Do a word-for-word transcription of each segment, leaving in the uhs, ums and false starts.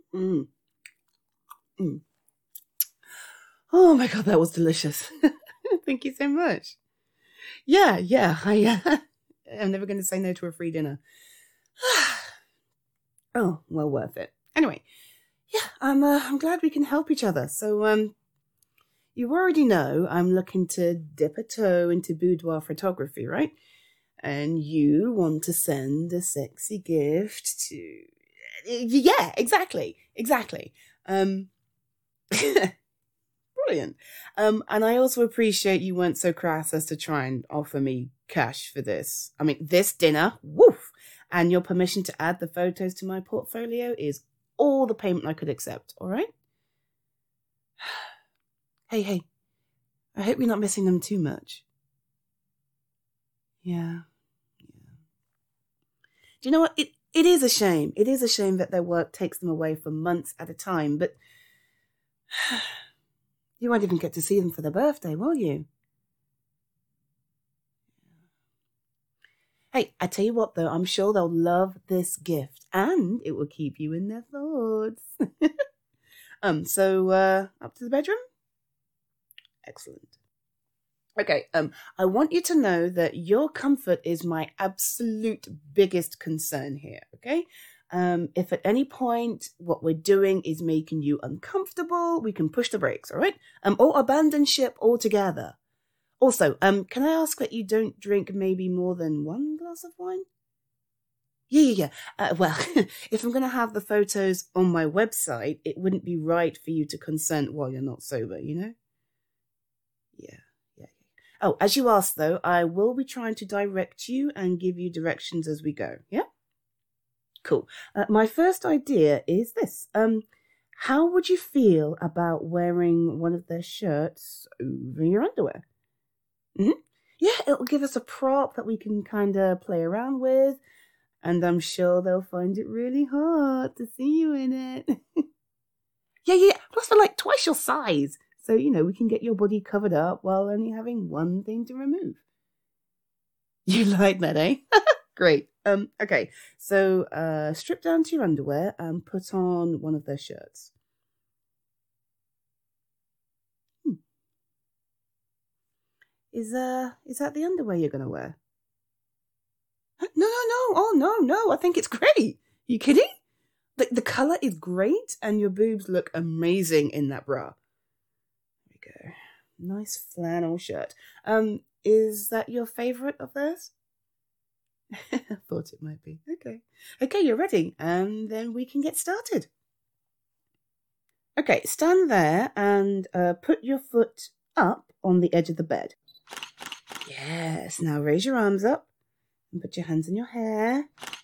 Mm. Mm. Oh my God, that was delicious. Thank you so much. Yeah, yeah, I, uh, I'm never going to say no to a free dinner. Oh, well worth it. Anyway, yeah, I'm, uh, I'm glad we can help each other. So, um, you already know I'm looking to dip a toe into boudoir photography, right? And you want to send a sexy gift to... Yeah, exactly, exactly. Um, brilliant. Um, and I also appreciate you weren't so crass as to try and offer me cash for this. I mean, this dinner, woof! And your permission to add the photos to my portfolio is all the payment I could accept, all right? Hey, hey, I hope you're not missing them too much. Yeah. Yeah. Do you know what? It It is a shame. It is a shame that their work takes them away for months at a time, but you won't even get to see them for their birthday, will you? Hey, I tell you what, though, I'm sure they'll love this gift, and it will keep you in their thoughts. um, so, uh, up to the bedroom? Excellent. Okay, um, I want you to know that your comfort is my absolute biggest concern here, okay? Um, if at any point what we're doing is making you uncomfortable, we can push the brakes, all right? Um, or abandon ship altogether. Also, um, can I ask that you don't drink maybe more than one glass of wine? Yeah, yeah, yeah. Uh, well, if I'm going to have the photos on my website, it wouldn't be right for you to consent while you're not sober, you know? Yeah. Oh, as you asked, though, I will be trying to direct you and give you directions as we go. Yeah? Cool. Uh, my first idea is this. Um, how would you feel about wearing one of their shirts over your underwear? Mm-hmm. Yeah, it'll give us a prop that we can kind of play around with, and I'm sure they'll find it really hard to see you in it. yeah, yeah. Plus, they're like twice your size. So, you know, we can get your body covered up while only having one thing to remove. You like that, eh? Great. Um, okay, so uh, strip down to your underwear and put on one of their shirts. Hmm. Is, uh, is that the underwear you're going to wear? No, no, no. Oh, no, no. I think it's great. You kidding? The, the colour is great and your boobs look amazing in that bra. Go. Nice flannel shirt. Um, is that your favourite of theirs? I thought it might be. Okay. Okay, you're ready. And then we can get started. Okay, stand there and uh, put your foot up on the edge of the bed. Yes. Now raise your arms up and put your hands in your hair.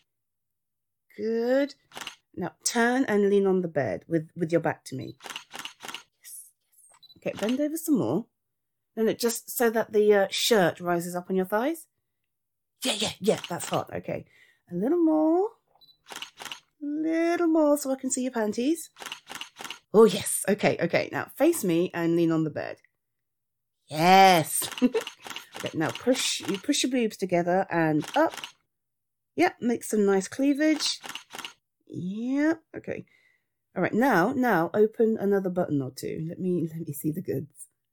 Good. Now turn and lean on the bed with, with your back to me. Okay, bend over some more. No, no, just so that the uh, shirt rises up on your thighs. Yeah, yeah, yeah, that's hot. Okay. A little more. A little more so I can see your panties. Oh, yes. Okay, okay. Now face me and lean on the bed. Yes. Okay, now push, you push your boobs together and up. Yep, make some nice cleavage. Yep, okay. All right, now, now open another button or two. Let me, let me see the goods.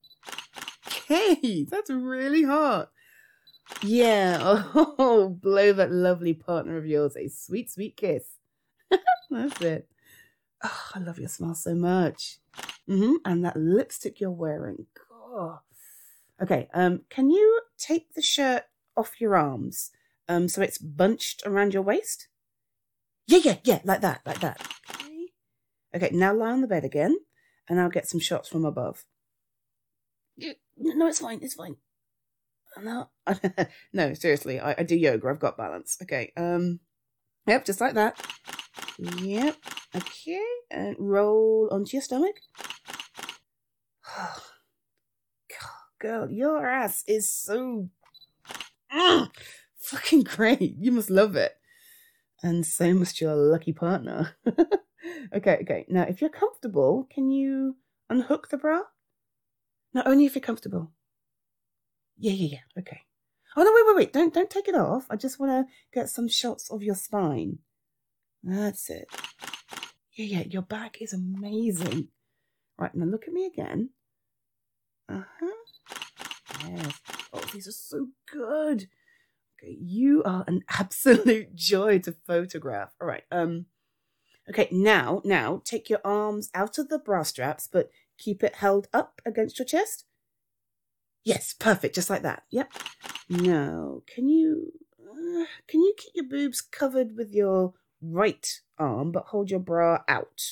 Hey, that's really hot. Yeah, oh, blow that lovely partner of yours a sweet, sweet kiss. That's it. Oh, I love your smile so much. Mm-hmm. And that lipstick you're wearing. God. Okay, um, can you take the shirt off your arms um, so it's bunched around your waist? Yeah, yeah, yeah, like that, like that. Okay. Okay, now lie on the bed again, and I'll get some shots from above. No, it's fine, it's fine. No, no, seriously, I, I do yoga. I've got balance. Okay, um, yep, just like that. Yep, okay, and roll onto your stomach. Oh, God, girl, your ass is so mm, fucking great. You must love it. And so must your lucky partner. okay, okay. Now, if you're comfortable, can you unhook the bra? No, only if you're comfortable. Yeah, yeah, yeah. Okay. Oh, no, wait, wait, wait. Don't, don't take it off. I just want to get some shots of your spine. That's it. Yeah, yeah, your back is amazing. Right, now look at me again. Uh-huh. Yes. Oh, these are so good. Okay, you are an absolute joy to photograph. All right, um, okay, now, now, take your arms out of the bra straps, but keep it held up against your chest. Yes, perfect, just like that. Yep. Now, can you, uh, can you keep your boobs covered with your right arm, but hold your bra out?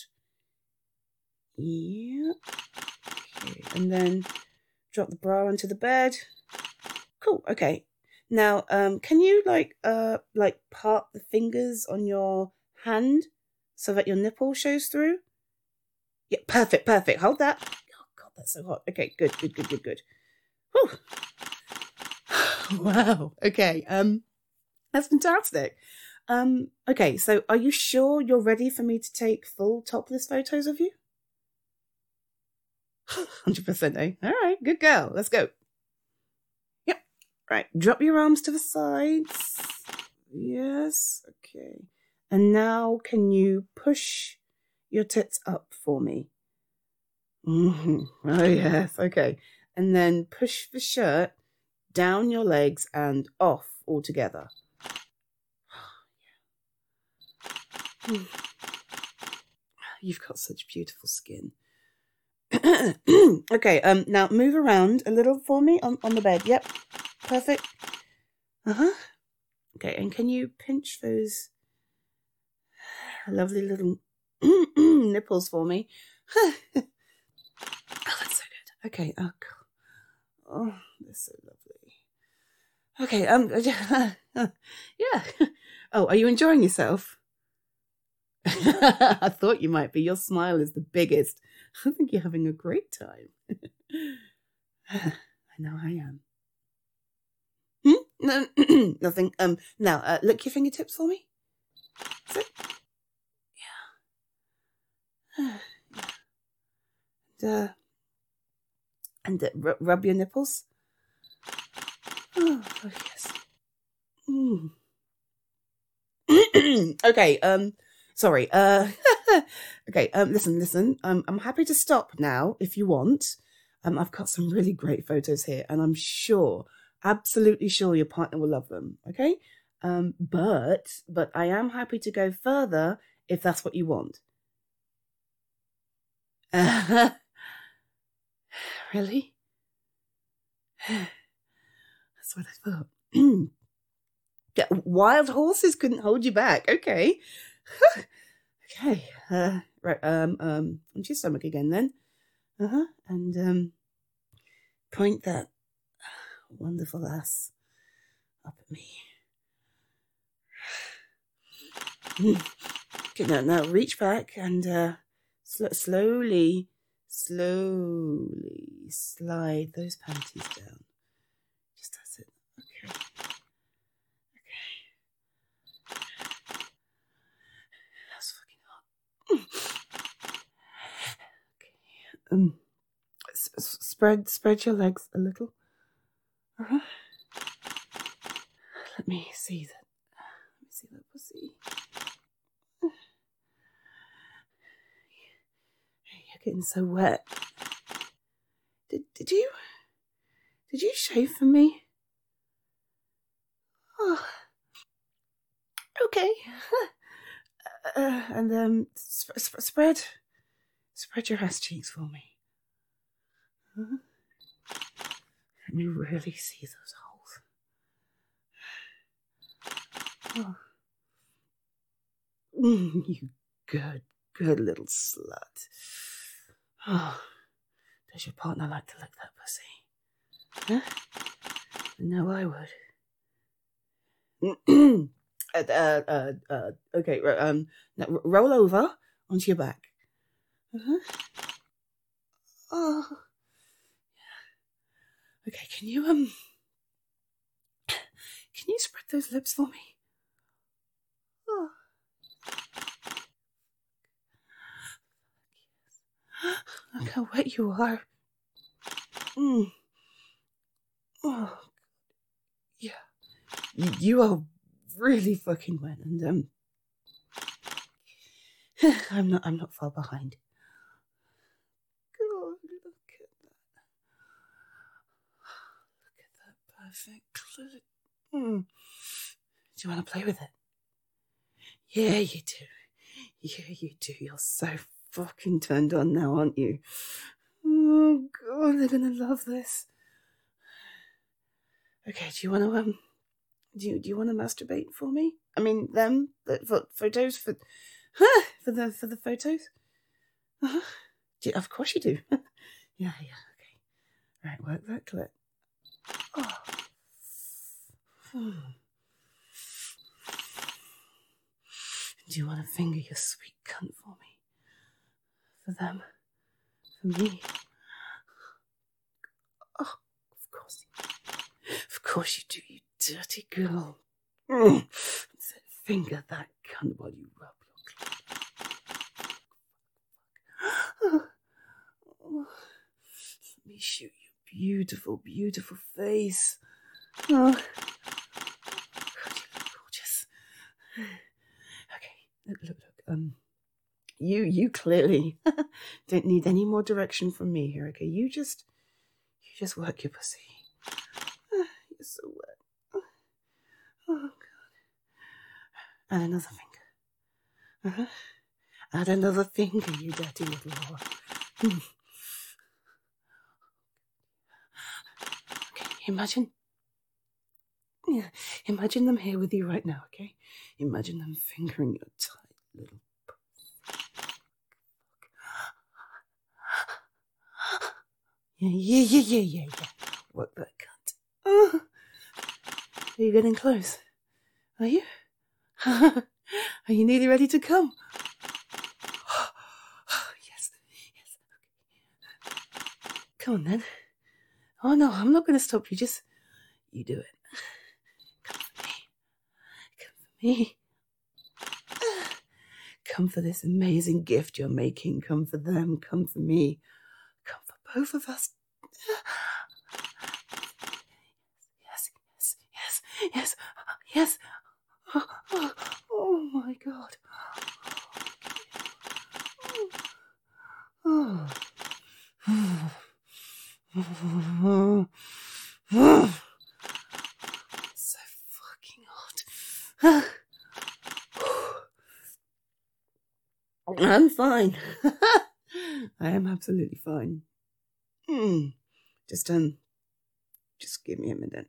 Yep. Okay, and then drop the bra onto the bed. Cool, okay. Now, um, can you, like, uh, like, part the fingers on your hand so that your nipple shows through? Yeah, perfect, perfect. Hold that. Oh, God, that's so hot. Okay, good, good, good, good, good. Whew. Wow. Okay. Um, that's fantastic. Um, okay, so are you sure you're ready for me to take full topless photos of you? one hundred percent, eh? All right, good girl. Let's go. Yep. Right, drop your arms to the sides. Yes, okay. And now can you push your tits up for me? Mm-hmm. Oh, yes, okay. And then push the shirt down your legs and off altogether. You've got such beautiful skin. Okay, um, now move around a little for me on, on the bed. Yep, perfect. Uh-huh. Okay, and can you pinch those lovely little nipples for me? Oh, that's so good. Okay, oh, God. Oh, they're so lovely. Okay, um, yeah. Oh, are you enjoying yourself? I thought you might be. Your smile is the biggest. I think you're having a great time. I know I am. Hmm? No, nothing. Um, now, uh, lick your fingertips for me. Is it? Yeah. And, uh, and uh, r- rub your nipples. Oh, oh yes. Mm. Okay. Um. Sorry. Uh. Okay. Um. Listen. Listen. Um. I'm happy to stop now if you want. Um. I've got some really great photos here, and I'm sure, absolutely sure, your partner will love them. Okay. Um. But but I am happy to go further if that's what you want. Uh, really? That's what I thought. Yeah, wild horses couldn't hold you back. Okay. Okay. Uh, right. Um. Um. Onto your stomach again, then. Uh huh. And um. Point that wonderful ass up at me. Okay. Now, now reach back and uh, sl- slowly, slowly slide those panties down. Just that's it. Okay. That's fucking hot. Okay. Um, s- s- spread, spread your legs a little. Uh-huh. Let me see that. Let me see that pussy. You're getting so wet. Did did you? Did you shave for me? Oh, okay. Uh, and um, sp- sp- spread, spread your ass cheeks for me. Uh-huh. Let me really see those holes. Oh. Mm, you good, good little slut. Oh, does your partner like to lick that pussy? Huh? No, I would. uh, uh, uh, uh, okay, um, now roll over onto your back. Uh-huh. Oh. Okay, can you, um, can you spread those lips for me? Oh. Look how wet you are. Mm. Oh. Yeah. You, you are really fucking wet, and, um, I'm not I'm not far behind. God, look at that. Look at that perfect clit. Hmm. Do you want to play with it? Yeah, you do. Yeah, you do. You're so fucking turned on now, aren't you? Oh, God, they're going to love this. Okay, do you want to, um, do you, do you want to masturbate for me? I mean, them, the, for photos, for, huh, for the, for the photos? Uh-huh. Do you, of course you do. Yeah, yeah, okay. Right, work that clit. Oh. Hmm. Do you want to finger your sweet cunt for me? For them? For me? Oh, of course you do. Of course you do, you dirty girl. Mm. Finger that cunt while you rub your clit. Oh. Let me shoot your beautiful, beautiful face. Oh. God, you look gorgeous. Okay, look, look, look. Um, you, you clearly don't need any more direction from me here. Okay, you just, you just work your pussy. You're so wet. Oh God. Add another finger. Uh-huh. Add another finger, you dirty little whore. Hmm. Okay, imagine. Yeah, imagine them here with you right now. Okay, imagine them fingering your tight little. Yeah, yeah, yeah, yeah, yeah, yeah. Work that cunt. Oh. Are you getting close? Are you? Are you nearly ready to come? Yes, yes. Okay. Come on then. Oh no, I'm not going to stop you. Just, you do it. Come for me. Come for me. Come for this amazing gift you're making. Come for them. Come for me. Come for both of us. Yes, yes, yes, yes, yes. Oh, oh, oh my God. Oh. So fucking hot. I'm fine. I am absolutely fine. Hmm. Just um, just give me a minute.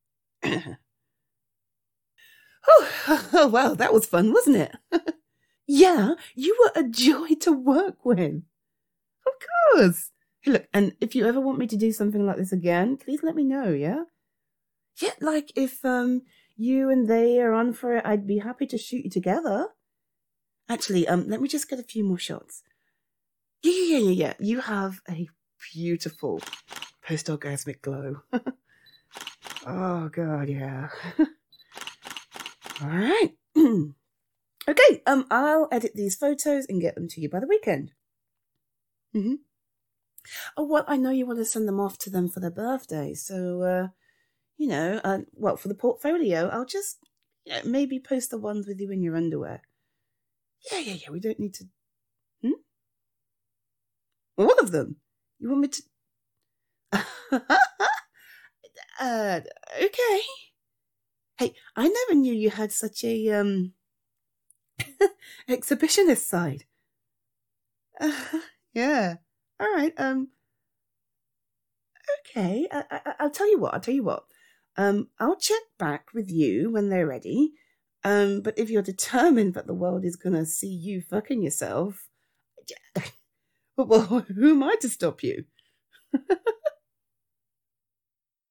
Oh, oh, wow, that was fun, wasn't it? Yeah, you were a joy to work with. Of course. Hey, look, and if you ever want me to do something like this again, please let me know, yeah? Yeah, like if um you and they are on for it, I'd be happy to shoot you together. Actually, um, let me just get a few more shots. Yeah, yeah, yeah, yeah, yeah. You have a beautiful post-orgasmic glow. Oh, God, yeah. All right. Okay, um, I'll edit these photos and get them to you by the weekend. Mm-hmm. Oh, well, I know you want to send them off to them for their birthday, so, uh, you know, uh, well, for the portfolio, I'll just you know, maybe post the ones with you in your underwear. Yeah, yeah, yeah, we don't need to... Hmm? All of them? You want me to... uh, okay. Hey, I never knew you had such a, um, exhibitionist side. Uh, yeah. All right, um... Okay, I, I, I'll tell you what, I'll tell you what. Um, I'll check back with you when they're ready. Um, but if you're determined that the world is going to see you fucking yourself, well, who am I to stop you?